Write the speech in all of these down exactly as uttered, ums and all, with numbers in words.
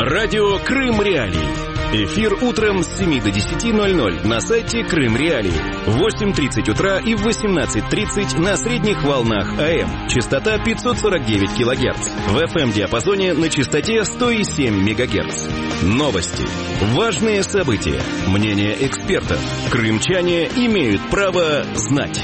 Радио Крым Реалии. Эфир утром с семи до десяти ноль-ноль на сайте Крым Реалии. В восемь тридцать утра и в восемнадцать тридцать на средних волнах АМ. Частота пятьсот сорок девять килогерц. В эф эм-диапазоне на частоте сто семь мегагерц. Новости. Важные события. Мнения экспертов. Крымчане имеют право знать.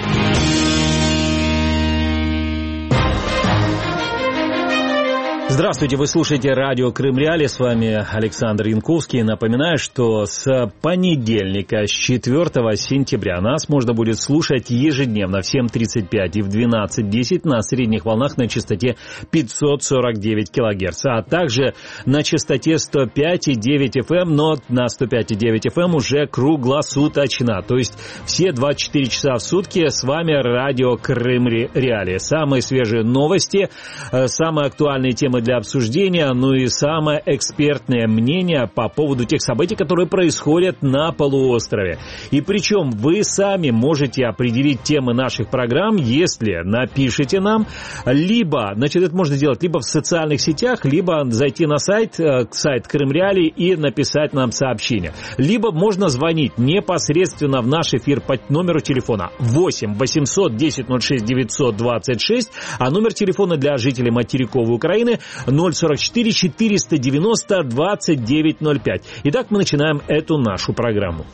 Здравствуйте, вы слушаете радио Крым Реалии, с вами Александр Янковский. Напоминаю, что с понедельника, с четвёртого сентября нас можно будет слушать ежедневно в семь тридцать пять и в двенадцать десять на средних волнах на частоте пятьсот сорок девять килогерц, а также на частоте сто пять и девять эф эм, но на сто пять и девять эф эм уже круглосуточно, то есть все двадцать четыре часа в сутки с вами радио Крым Реалии. Самые свежие новости, самые актуальные темы для обсуждения, ну и самое экспертное мнение по поводу тех событий, которые происходят на полуострове. И причем вы сами можете определить темы наших программ, если напишите нам, либо, значит, это можно делать либо в социальных сетях, либо зайти на сайт, сайт Крым Реалии и написать нам сообщение. Либо можно звонить непосредственно в наш эфир по номеру телефона восемь восемьсот десять ноль шесть девятьсот двадцать шесть, а номер телефона для жителей материковой Украины ноль сорок четыре четыреста девяносто двадцать девять ноль пять. Итак, мы начинаем эту нашу программу.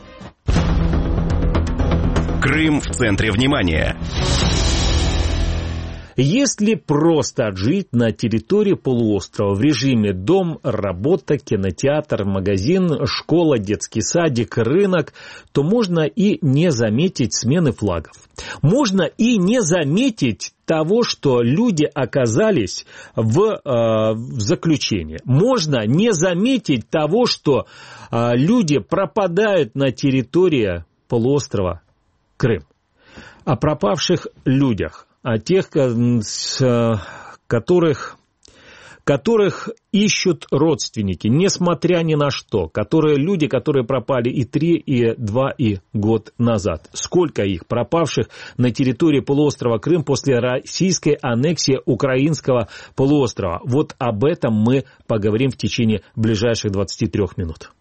Крым в центре внимания. Если просто жить на территории полуострова в режиме дом, работа, кинотеатр, магазин, школа, детский садик, рынок, то можно и не заметить смены флагов. Можно и не заметить того, что люди оказались в, э, в заключении. Можно не заметить того, что э, люди пропадают на территории полуострова Крым. О пропавших людях, о тех, которых, которых ищут родственники, несмотря ни на что, которые люди, которые пропали и три, и два, и год назад. Сколько их пропавших на территории полуострова Крым после российской аннексии украинского полуострова? Вот об этом мы поговорим в течение ближайших двадцати трёх минут.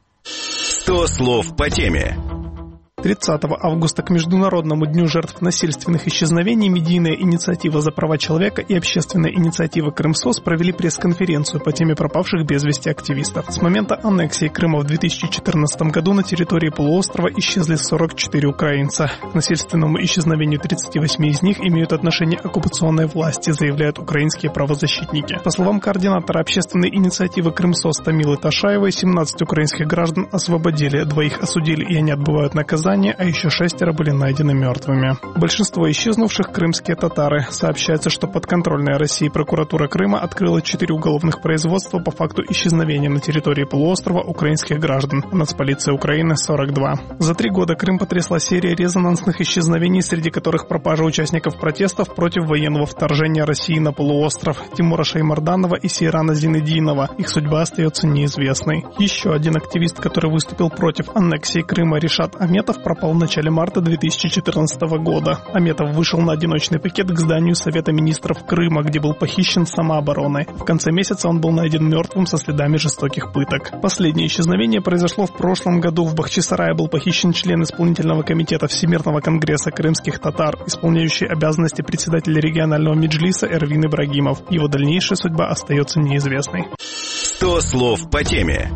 Сто слов по теме. тридцатого августа к Международному дню жертв насильственных исчезновений медийная инициатива за права человека и общественная инициатива Крымсос провели пресс-конференцию по теме пропавших без вести активистов. С момента аннексии Крыма в две тысячи четырнадцатом году на территории полуострова исчезли сорок четыре украинца. К насильственному исчезновению тридцати восьми из них имеют отношение оккупационные власти, заявляют украинские правозащитники. По словам координатора общественной инициативы Крымсос Тамилы Ташаевой, семнадцать украинских граждан освободили, двоих осудили и они отбывают наказание, а еще шестеро были найдены мертвыми. Большинство исчезнувших крымские татары. Сообщается, что подконтрольная России прокуратура Крыма открыла четыре уголовных производства по факту исчезновения на территории полуострова украинских граждан. Нацполиция Украины сорок два. За три года Крым потрясла серия резонансных исчезновений, среди которых пропажа участников протестов против военного вторжения России на полуостров Тимура Шаймарданова и Сейрана Зинединова. Их судьба остается неизвестной. Еще один активист, который выступил против аннексии Крыма, Ришат Аметов, пропал в начале марта две тысячи четырнадцатого года. Аметов вышел на одиночный пикет к зданию Совета министров Крыма, где был похищен самообороной. В конце месяца он был найден мертвым со следами жестоких пыток. Последнее исчезновение произошло в прошлом году. В Бахчисарае был похищен член исполнительного комитета Всемирного конгресса крымских татар, исполняющий обязанности председателя регионального меджлиса Эрвин Ибрагимов. Его дальнейшая судьба остается неизвестной. Сто слов по теме.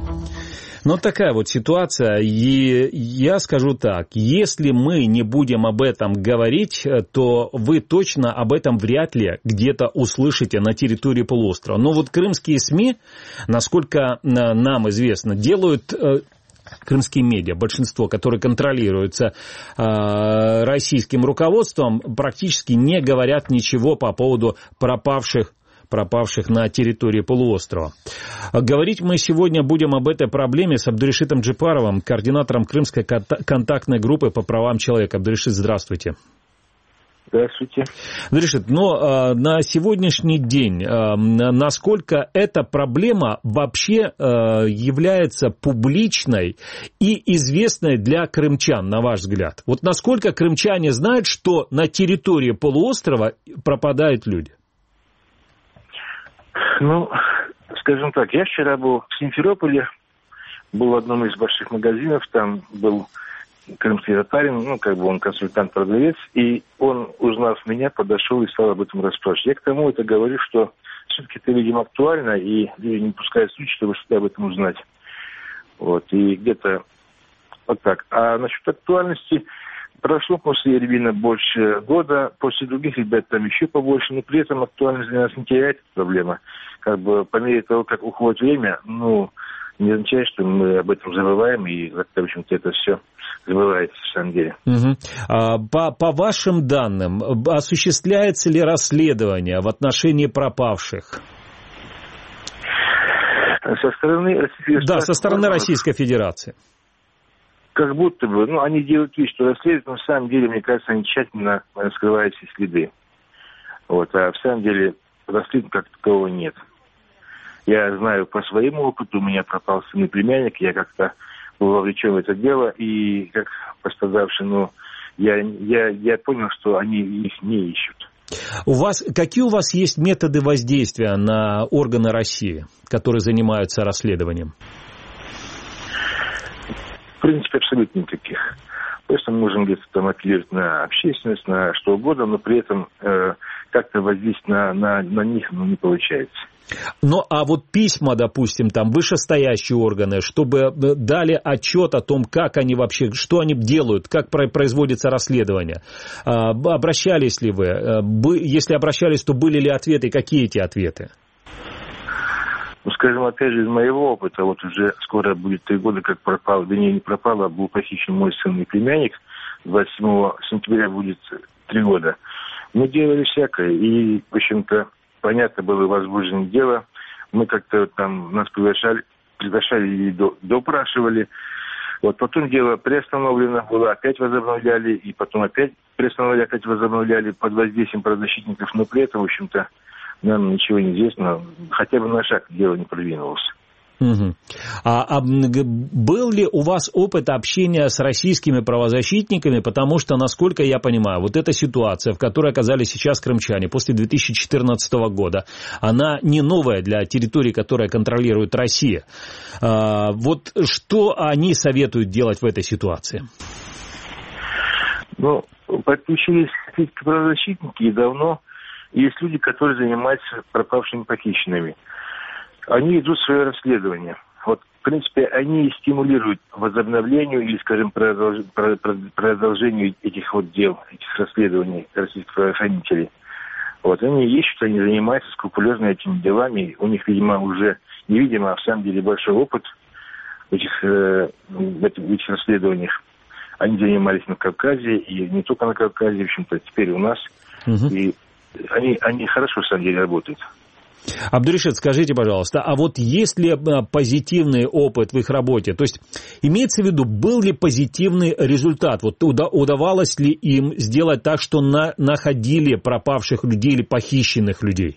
Но такая вот ситуация, и я скажу так, если мы не будем об этом говорить, то вы точно об этом вряд ли где-то услышите на территории полуострова. Но вот крымские СМИ, насколько нам известно, делают... Крымские медиа, большинство, которые контролируются э, российским руководством, практически не говорят ничего по поводу пропавших пропавших на территории полуострова. Говорить мы сегодня будем об этой проблеме с Абдуришитом Джипаровым, координатором Крымской контактной группы по правам человека. Абдуришит, здравствуйте. Здравствуйте. Абдуришит, но э, на сегодняшний день, э, насколько эта проблема вообще э, является публичной и известной для крымчан, на ваш взгляд? Вот насколько крымчане знают, что на территории полуострова пропадают люди? Ну, Скажем так, я вчера был в Симферополе, был в одном из больших магазинов, там был крымский татарин, ну, как бы он консультант-продавец, и он, узнав меня, подошел и стал об этом расспрашивать. Я к тому это говорю, что все-таки это, видимо, актуально, и люди не пускают случай, чтобы что-то об этом узнать. Вот, и где-то вот так. А насчет актуальности, прошло после Эрбина больше года, после других ребят там еще побольше, но при этом актуальность для нас не теряет проблема. Как бы по мере того, как уходит время, ну, не означает, что мы об этом забываем, и, в общем-то, это все забывается, в самом деле. Угу. А, по, по вашим данным, осуществляется ли расследование в отношении пропавших? Со стороны Российской Да, со стороны Российской Федерации. Как будто бы, ну, они делают вид, что расследуют, но на самом деле, мне кажется, они тщательно скрывают все следы. Вот, а в самом деле расследования как такового нет. Я знаю по своему опыту, у меня пропал сын и племянник, я как-то был вовлечен в это дело, и как пострадавший, ну, я, я, я понял, что они их не ищут. У вас, какие у вас есть методы воздействия на органы России, которые занимаются расследованием? В принципе, абсолютно никаких. Просто мы можем где-то там апеллировать на общественность, на что угодно, но при этом э, как-то воздействовать на, на, на них ну, не получается. Ну, а вот письма, допустим, там, вышестоящие органы, чтобы дали отчет о том, как они вообще, что они делают, как производится расследование. Обращались ли вы? Если обращались, то были ли ответы, какие эти ответы? Ну, скажем, опять же, из моего опыта, вот уже скоро будет три года, как пропал, да не, не пропал, а был похищен мой сын и племянник, двадцать седьмого сентября будет три года. Мы делали всякое, и, в общем-то, понятно было возбуждено дело. Мы как-то там нас приглашали, приглашали и до, допрашивали. Вот потом дело приостановлено было, опять возобновляли, и потом опять приостановили, опять возобновляли под воздействием правозащитников, но при этом, в общем-то, нам ничего не известно, хотя бы на шаг дело не продвинулось. Угу. А, а был ли у вас опыт общения с российскими правозащитниками, потому что, насколько я понимаю, вот эта ситуация, в которой оказались сейчас крымчане после две тысячи четырнадцатого года, она не новая для территории, которая контролирует Россия. А, вот что они советуют делать в этой ситуации? Ну, подключились правозащитники, и давно есть люди, которые занимаются пропавшими похищенными. Они идут в свое расследование. Вот, в принципе, они стимулируют возобновлению или, скажем, продолж... продолжению этих вот дел, этих расследований российских правоохранителей. Вот, они ищут, они занимаются скрупулезно этими делами. У них, видимо, уже, невидимо, а в самом деле большой опыт в этих, э, в этих, в этих расследованиях. Они занимались на Кавказе, и не только на Кавказе, в общем-то, теперь у нас. Угу. И они, они хорошо, в самом деле, работают. Абдуришид, скажите, пожалуйста, а вот есть ли позитивный опыт в их работе? То есть имеется в виду, был ли позитивный результат? Вот удавалось ли им сделать так, что на, находили пропавших людей или похищенных людей?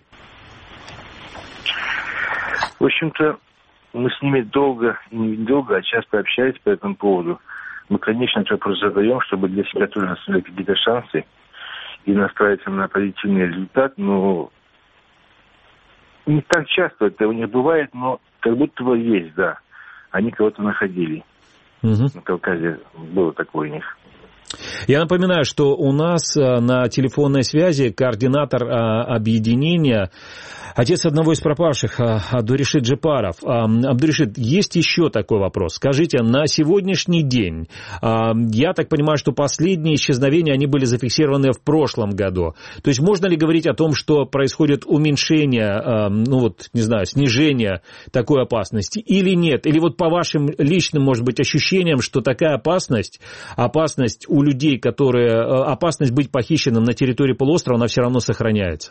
В общем-то, мы с ними долго, не долго, а часто общались по этому поводу. Мы, конечно, вопрос задаем, чтобы для себя тоже оставили какие-то шансы и настраиваться на позитивный результат, но не так часто это у них бывает, но как будто бы есть, да. Они кого-то находили. Угу. На Кавказе было такое у них. Я напоминаю, что у нас на телефонной связи координатор объединения, отец одного из пропавших, Абдуришид Джипаров. Абдуришид, есть еще такой вопрос. Скажите, на сегодняшний день, я так понимаю, что последние исчезновения, они были зафиксированы в прошлом году. То есть можно ли говорить о том, что происходит уменьшение, ну вот, не знаю, снижение такой опасности или нет? Или вот по вашим личным, может быть, ощущениям, что такая опасность, опасность у людей, которые, опасность быть похищенным на территории полуострова, она все равно сохраняется?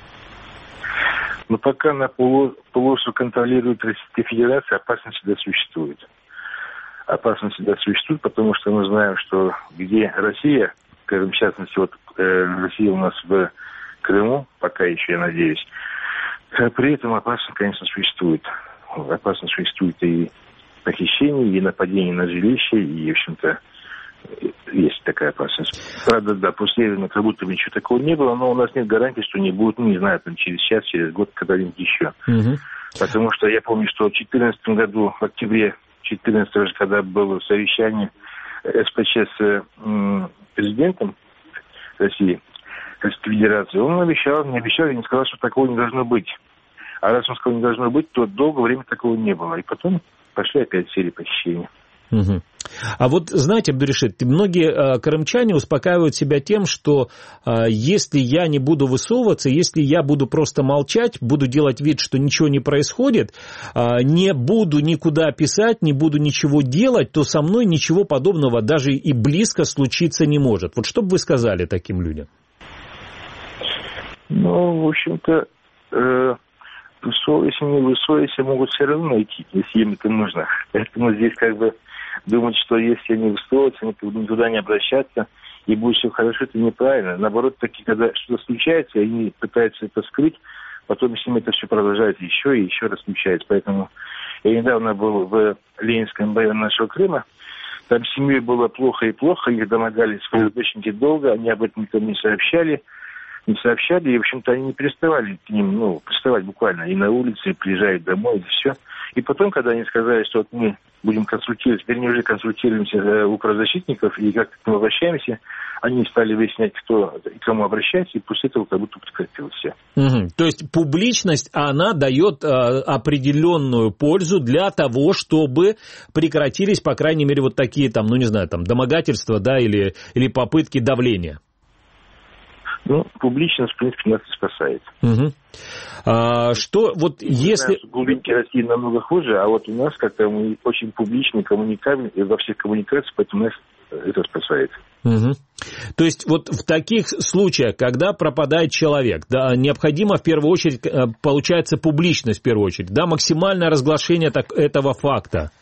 Но пока на полуостров контролирует Российская Федерация, опасность всегда существует. Опасность всегда существует, потому что мы знаем, что где Россия, скажем, в частности, вот э, Россия у нас в Крыму, пока еще, я надеюсь, при этом опасность, конечно, существует. Опасность существует и похищение, и нападение на жилище, и, в общем-то, есть такая опасность. Правда, да, после этого как будто бы ничего такого не было, но у нас нет гарантии, что не будет, ну, не знаю, там через час, через год, когда-нибудь еще. Угу. Потому что я помню, что в две тысячи четырнадцатом году, в октябре четырнадцатого, когда было совещание СПЧ с президентом России, Российской Федерации, он обещал, не обещал, и не сказал, что такого не должно быть. А раз он сказал, не должно быть, то долгое время такого не было. И потом пошли опять серии похищений. Угу. А вот, знаете, Абдуришид, многие э, крымчане успокаивают себя тем, что э, если я не буду высовываться, если я буду просто молчать, буду делать вид, что ничего не происходит, э, не буду никуда писать, не буду ничего делать, то со мной ничего подобного даже и близко случиться не может. Вот что бы вы сказали таким людям? Ну, в общем-то, э, высовывайся, не высовывайся, могут все равно найти, если им это нужно. Поэтому здесь как бы думать, что если не высовываться, никуда не обращаться, и будет все хорошо, это неправильно. Наоборот, таки, когда что-то случается, они пытаются это скрыть, потом с ними это все продолжается еще и еще раз случается. Поэтому я недавно был в Ленинском районе нашего Крыма. Там с семьей было плохо и плохо, их домогались ФСБшники долго, они об этом никому не сообщали. не сообщали, и, в общем-то, они не переставали к ним, ну, приставать буквально и на улице, и приезжают домой, и все. И потом, когда они сказали, что вот мы будем консультироваться, теперь не уже консультируемся у правозащитников и как к ним обращаемся, они стали выяснять, кто и к кому обращается, и после этого как будто прекратилось все. Угу. То есть публичность, она дает э, определенную пользу для того, чтобы прекратились, по крайней мере, вот такие там, ну не знаю, там домогательства, да, или, или попытки давления. Ну, публичность, в принципе, нас и спасает. Угу. А, что вот если... В глубинке России намного хуже, а вот у нас как-то мы очень публичны, коммуникабельны во всех коммуникациях, поэтому нас это спасает. Угу. То есть вот в таких случаях, когда пропадает человек, да, необходимо в первую очередь, получается, публичность в первую очередь, да, максимальное разглашение так, этого факта.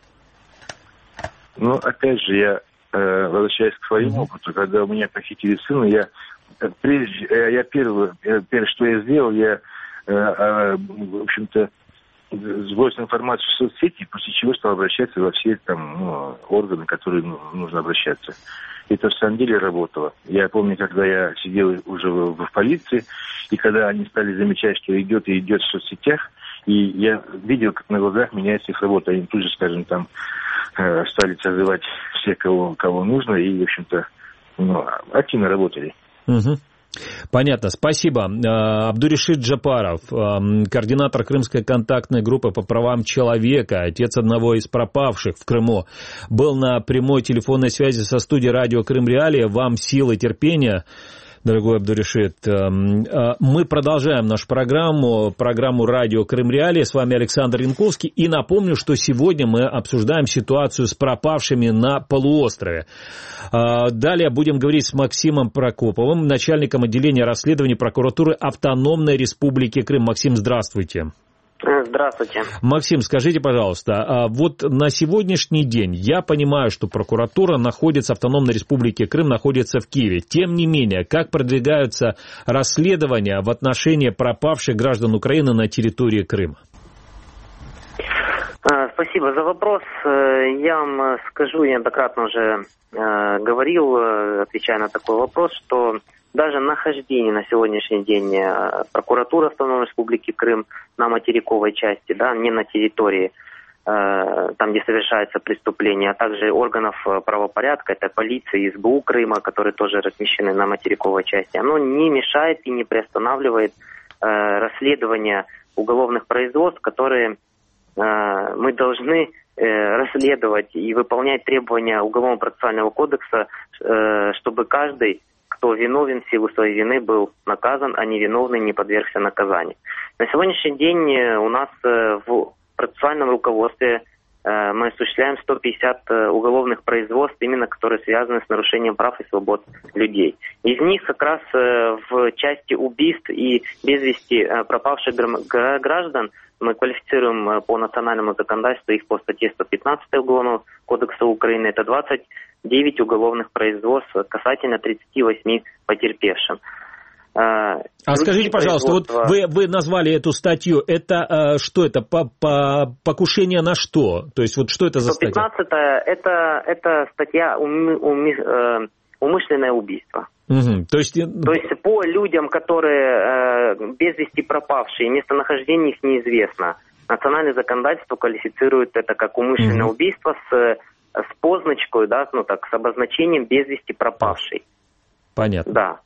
Ну, опять же, я э, возвращаюсь к своему опыту, когда у меня похитили сына, я прежде, я первое, первое, что я сделал, я, э, э, в общем-то, сбросил информацию в соцсети, после чего стал обращаться во все там, ну, органы, которые ну, нужно обращаться. Это в самом деле работало. Я помню, когда я сидел уже в, в полиции, и когда они стали замечать, что идет и идет в соцсетях, и я видел, как на глазах меняется их работа. Они тут же, скажем, там э, стали созывать всех, кого, кого нужно, и, в общем-то, ну, активно работали. Угу. Понятно, спасибо. Абдуришид Джапаров, координатор Крымской контактной группы по правам человека, отец одного из пропавших в Крыму, был на прямой телефонной связи со студией радио Крым Реалии. Вам силы, терпения, дорогой Абдуришид. Мы продолжаем нашу программу, программу радио Крым Реалии. С вами Александр Янковский. И напомню, что сегодня мы обсуждаем ситуацию с пропавшими на полуострове. Далее будем говорить с Максимом Прокоповым, начальником отделения расследований прокуратуры Автономной Республики Крым. Максим, здравствуйте. Здравствуйте. Максим, скажите, пожалуйста, вот на сегодняшний день я понимаю, что прокуратура находится, Автономной Республики Крым находится в Киеве. Тем не менее, как продвигаются расследования в отношении пропавших граждан Украины на территории Крыма? Спасибо за вопрос. Я вам скажу, я неоднократно уже говорил, отвечая на такой вопрос, что даже нахождение на сегодняшний день прокуратуры Автономной Республики Крым на материковой части, да, не на территории, там, где совершается преступление, а также органов правопорядка, это полиция, СБУ Крыма, которые тоже размещены на материковой части, оно не мешает и не приостанавливает расследование уголовных производств, которые мы должны расследовать и выполнять требования Уголовно-процессуального кодекса, чтобы каждый, кто виновен в силу своей вины, был наказан, а невиновный не подвергся наказанию. На сегодняшний день у нас в процессуальном руководстве мы осуществляем сто пятьдесят уголовных производств, именно которые связаны с нарушением прав и свобод людей. Из них как раз в части убийств и без вести пропавших граждан мы квалифицируем по национальному законодательству их по статье сто пятнадцать Уголовного кодекса Украины. Это двадцать девять уголовных производств касательно тридцати восьми потерпевшим. А скажите, пожалуйста, вот вы, вы назвали эту статью, это что это, по, по, покушение на что? То есть вот что это за статья? сто пятнадцатая это, это статья уми, уми, умышленное убийство. Угу. То есть... То есть по людям, которые э, без вести пропавшие, местонахождение их неизвестно, национальное законодательство квалифицирует это как умышленное угу. убийство с, с позначкой, да, ну так, с обозначением без вести пропавший. Понятно. Да.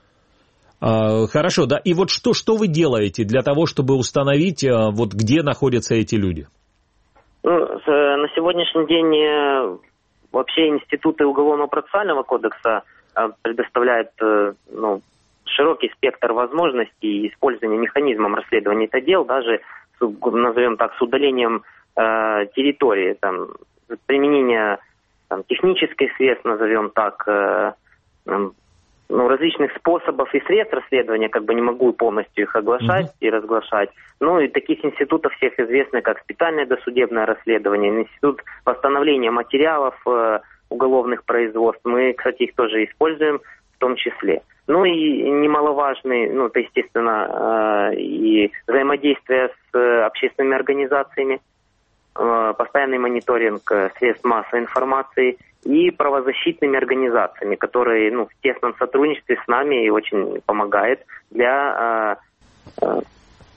А, хорошо, да. И вот что, что вы делаете для того, чтобы установить, вот где находятся эти люди? Ну, на сегодняшний день вообще институты Уголовно-процессуального кодекса предоставляют ну, широкий спектр возможностей использования механизмом расследования этих дел, даже, назовем так, с удалением э, территории, там, применение там, технических средств, назовем так, э, э, ну, различных способов и средств расследования, как бы не могу полностью их оглашать mm-hmm. и разглашать. Ну и таких институтов всех известны, как специальное досудебное расследование, институт восстановления материалов э, уголовных производств. Мы, кстати, их тоже используем в том числе. Ну и немаловажный, ну, это, естественно, э, и взаимодействие с э, общественными организациями, э, постоянный мониторинг э, средств массовой информации и правозащитными организациями, которые ну, в тесном сотрудничестве с нами и очень помогают для э, э,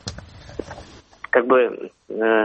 как бы э,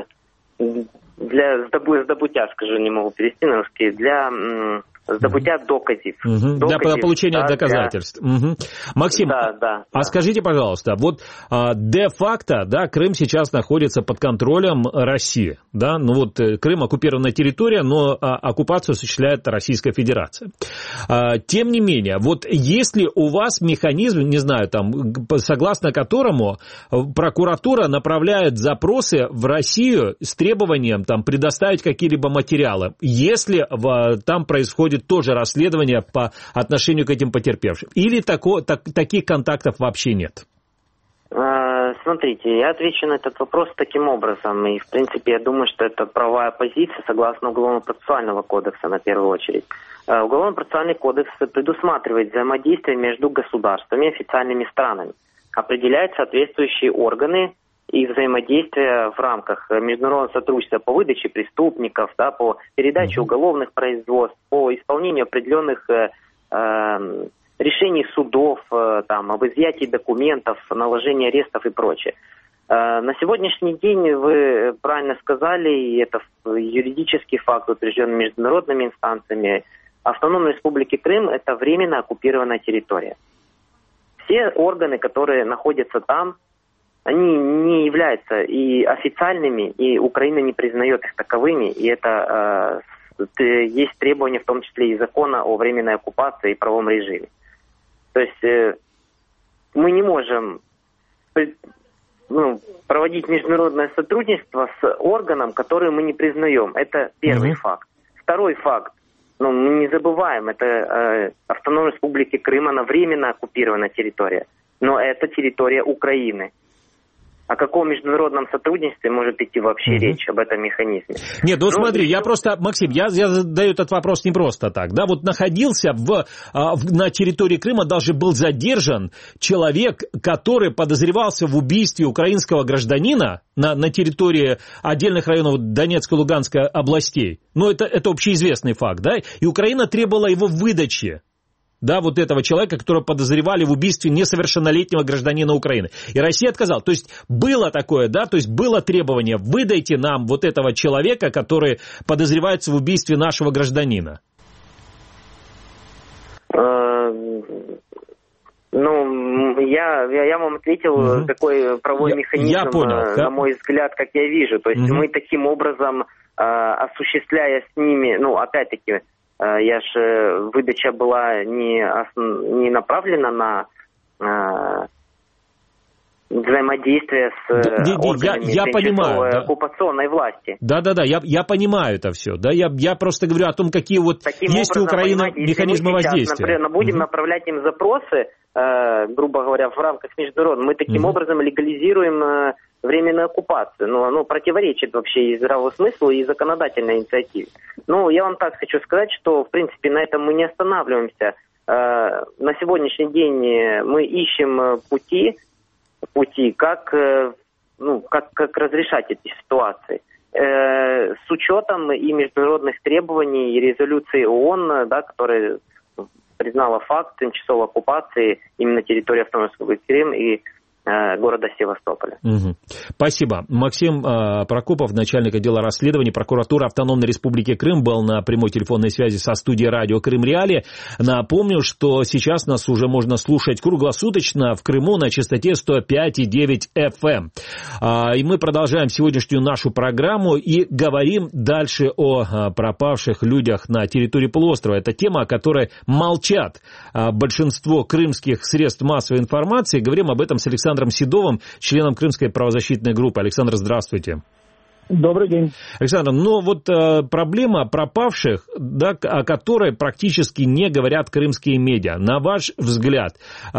для сдобу, сдобутя, скажу, не могу перевести на русский, для м, сдобутя доказов. Угу. доказов. Для получения да, доказательств. Для... Угу. Максим, да, да, а да. скажите, пожалуйста, вот а, де-факто, да, Крым сейчас находится под контролем России, да, ну вот Крым оккупированная территория, но а, оккупацию осуществляет Российская Федерация. А, тем не менее, вот есть ли у вас механизм, не знаю, там, согласно которому прокуратура направляет запросы в Россию с требованием там предоставить какие-либо материалы, если в, там происходит тоже расследование по отношению к этим потерпевшим? Или тако, так, таких контактов вообще нет? Смотрите, я отвечу на этот вопрос таким образом. И, в принципе, я думаю, что это правовая позиция согласно Уголовно-процессуального кодекса, на первую очередь. Уголовно-процессуальный кодекс предусматривает взаимодействие между государствами и официальными странами. Определяет соответствующие органы и взаимодействие в рамках международного сотрудничества по выдаче преступников, да, по передаче уголовных производств, по исполнению определенных э, э, решений судов, э, там, об изъятии документов, наложении арестов и прочее. Э, на сегодняшний день вы правильно сказали, и это юридический факт, утвержденный международными инстанциями, Автономной Республики Крым – это временно оккупированная территория. Все органы, которые находятся там, они не являются и официальными, и Украина не признает их таковыми, и это э, есть требования в том числе и закона о временной оккупации и правовом режиме. То есть э, мы не можем ну, проводить международное сотрудничество с органом, который мы не признаем. Это первый mm-hmm. факт. Второй факт, ну, мы не забываем, это э, Автономная Республика Крым, она временно оккупированная территория, но это территория Украины. О каком международном сотрудничестве может идти вообще mm-hmm. речь об этом механизме? Нет, ну, ну смотри, и... я просто, Максим, я, я задаю этот вопрос не просто так, да, вот находился в, в, на территории Крыма, даже был задержан человек, который подозревался в убийстве украинского гражданина на, на территории отдельных районов Донецкой и Луганской областей. Ну, это, это общеизвестный факт, да, и Украина требовала его выдачи. Да, вот этого человека, которого подозревали в убийстве несовершеннолетнего гражданина Украины. И Россия отказала. То есть было такое, да, то есть было требование: выдайте нам вот этого человека, который подозревается в убийстве нашего гражданина. Ну, я, я, я вам ответил, угу. такой правовой я, механизм, я понял, на мой взгляд, как я вижу. То есть угу. мы таким образом, осуществляя с ними, ну, опять-таки, я же, выдача была не, не направлена на э, взаимодействие с да, органами я, я понимаю, да. оккупационной власти. Да-да-да, я, я понимаю это все. Да, я, я просто говорю о том, какие вот Таким есть образом, у Украины механизмы сейчас, воздействия. Например, будем угу. направлять им запросы, э, грубо говоря, в рамках международных. Мы таким угу. образом легализируем э, временную оккупацию. Но оно противоречит вообще и здравому смыслу, и законодательной инициативе. Ну, я вам так хочу сказать, что, в принципе, на этом мы не останавливаемся. Э, на сегодняшний день мы ищем пути, пути, как, э, ну, как, как разрешать эти ситуации. Э, с учетом и международных требований, и резолюций ООН, да, которые признала факт тимчасовой оккупации именно территории Автономной Республики Крым и города Севастополя. Угу. Спасибо. Максим э, Прокопов, начальник отдела расследований прокуратуры Автономной Республики Крым, был на прямой телефонной связи со студией радио Крым Реалии. Напомню, что сейчас нас уже можно слушать круглосуточно в Крыму на частоте сто пять и девять эф эм. Э, и мы продолжаем сегодняшнюю нашу программу и говорим дальше о э, пропавших людях на территории полуострова. Это тема, о которой молчат э, большинство крымских средств массовой информации. Говорим об этом с Александром Александром Седовым, членом Крымской правозащитной группы. Александр, здравствуйте. Добрый день. Александр, ну вот э, проблема пропавших, да, о которой практически не говорят крымские медиа. На ваш взгляд, э,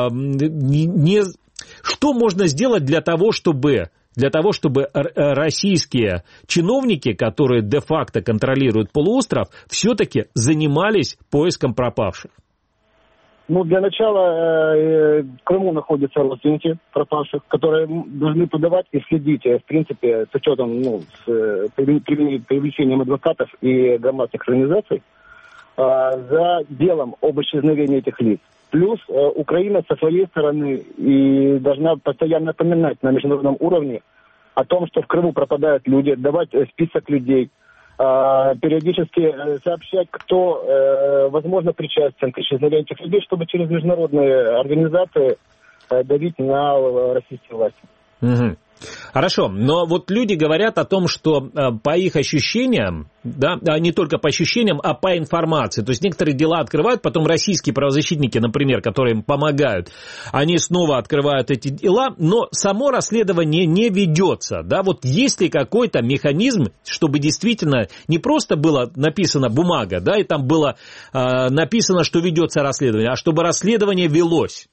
не, что можно сделать для того, чтобы... для того, чтобы российские чиновники, которые де-факто контролируют полуостров, все-таки занимались поиском пропавших? Ну, для начала э, в Крыму находятся родственники пропавших, которые должны подавать и следить, в принципе, с учетом, ну, с э, привлечением адвокатов и громадных организаций, э, за делом об исчезновении этих лиц. Плюс э, Украина со своей стороны и должна постоянно напоминать на международном уровне о том, что в Крыму пропадают люди, давать список людей, периодически сообщать, кто, э, возможно, причастен к исчезновению этих людей, чтобы через международные организации э, давить на российские власти. Угу. Хорошо, но вот люди говорят о том, что э, по их ощущениям, да, не только по ощущениям, а по информации, то есть некоторые дела открывают, потом российские правозащитники, например, которые им помогают, они снова открывают эти дела, но само расследование не ведется, да, вот есть ли какой-то механизм, чтобы действительно не просто была написана бумага, да, и там было э, написано, что ведется расследование, а чтобы расследование велось?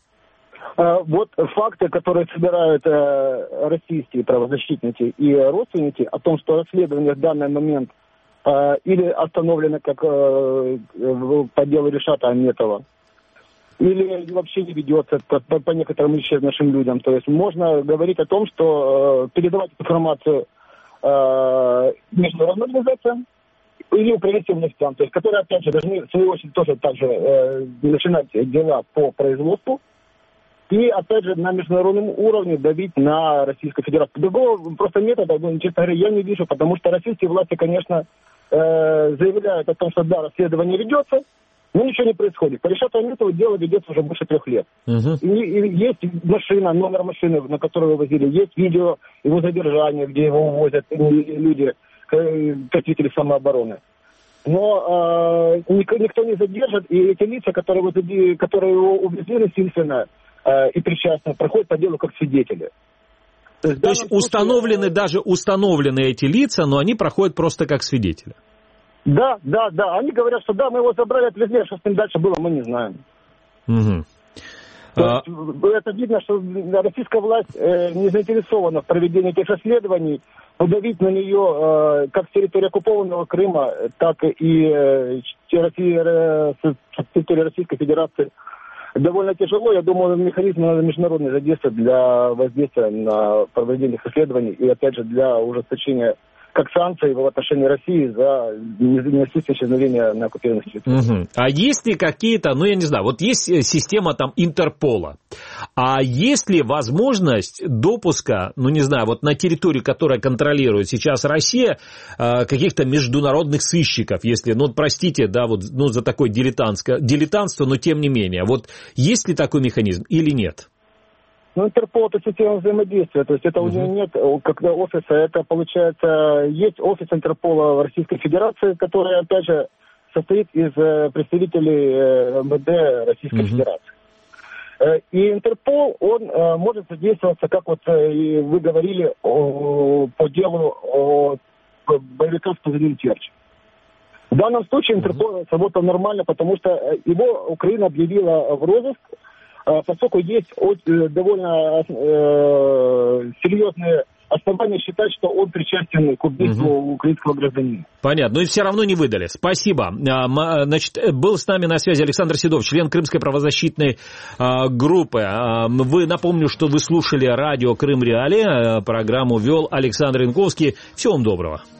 Вот факты, которые собирают э, российские правозащитники и родственники о том, что расследование в данный момент э, или остановлено, как э, по делу Ришата Аметова, или вообще не ведется по, по некоторым исчезнувшим людям. То есть можно говорить о том, что э, передавать информацию э, международным организациям или украинским властям, то есть которые, опять же, должны в свою очередь тоже также э, начинать дела по производству, и, опять же, на международном уровне давить на Российскую Федерацию. Другого просто метода, честно говоря, я не вижу, потому что российские власти, конечно, э, заявляют о том, что да, расследование ведется, но ничего не происходит. По Ришату Аметову дело ведется уже больше трех лет. Uh-huh. И, и есть машина, номер машины, на которую возили, есть видео его задержания, где его увозят люди, катители самообороны. Но э, никто, никто не задержит, и эти лица, которые, вот, которые его увезли насильственно, и причастны, проходят по делу как свидетели. То есть, То есть случае... установлены, даже установлены эти лица, но они проходят просто как свидетели? Да, да, да. Они говорят, что да, мы его забрали, отвезли, а что с ним дальше было, мы не знаем. Угу. А... Есть, это видно, что российская власть э, не заинтересована в проведении этих расследований, но давить на нее э, как с территории оккупованного Крыма, так и э, с территории Российской Федерации довольно тяжело. Я думаю, механизм надо международный задействовать для воздействия на проведение исследований и, опять же, для ужесточения как санкций в отношении России за неотсутствие исчезновения на оккупированных территориях. Угу. А есть ли какие-то, ну я не знаю, вот есть система там Интерпола, а есть ли возможность допуска, ну не знаю, вот на территорию, которая контролирует сейчас Россия, каких-то международных сыщиков, если, ну простите, да, вот ну, за такое дилетантство, дилетантство, но тем не менее, вот есть ли такой механизм или нет? Ну, Интерпол — это система взаимодействия, то есть это uh-huh. у него нет когда офиса, это получается, есть офис Интерпола в Российской Федерации, который, опять же, состоит из представителей МВД Российской uh-huh. Федерации. И Интерпол, он может задействоваться, как вот вы говорили, по делу о боевиках с позывным Керчь. В данном случае Интерпол uh-huh. сработал нормально, потому что его Украина объявила в розыск, поскольку есть довольно э, серьезные основания считать, что он причастен к убийству угу. украинского гражданина. Понятно, но и все равно не выдали. Спасибо. Значит, был с нами на связи Александр Седов, член Крымской правозащитной группы. Вы, напомню, что вы слушали радио Крым Реалии, программу вел Александр Янковский. Всего вам доброго.